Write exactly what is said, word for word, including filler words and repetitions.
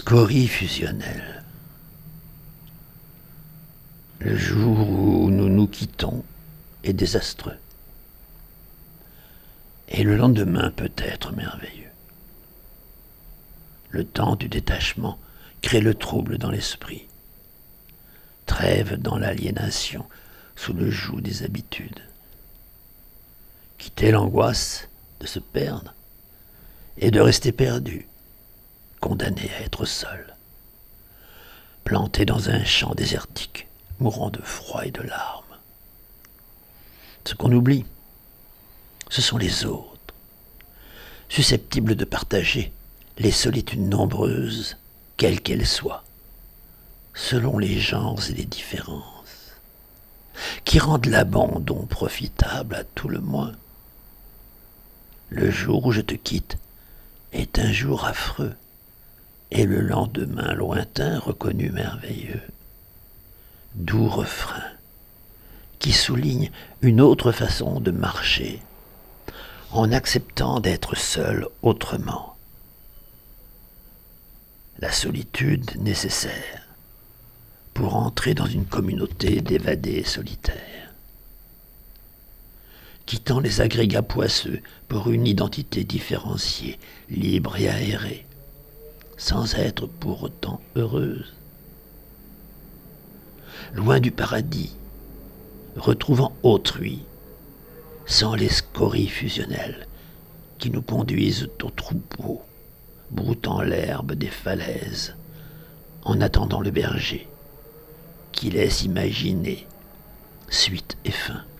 scorie fusionnelle. Le jour où nous nous quittons est désastreux. Et le lendemain peut être merveilleux. Le temps du détachement crée le trouble dans l'esprit. Trêve dans l'aliénation sous le joug des habitudes. Quitter l'angoisse de se perdre et de rester perdu, condamné à être seul, planté dans un champ désertique, mourant de froid et de larmes. Ce qu'on oublie, ce sont les autres, susceptibles de partager les solitudes nombreuses, quelles qu'elles soient, selon les genres et les différences, qui rendent l'abandon profitable à tout le moins. Le jour où je te quitte est un jour affreux, et le lendemain lointain reconnu merveilleux. Doux refrain qui souligne une autre façon de marcher, en acceptant d'être seul autrement. La solitude nécessaire pour entrer dans une communauté d'évadés solitaires, quittant les agrégats poisseux pour une identité différenciée, libre et aérée, sans être pour autant heureuse. Loin du paradis, retrouvant autrui, sans les scories fusionnelles qui nous conduisent au troupeau, broutant l'herbe des falaises, en attendant le berger, qui laisse imaginer suite et fin.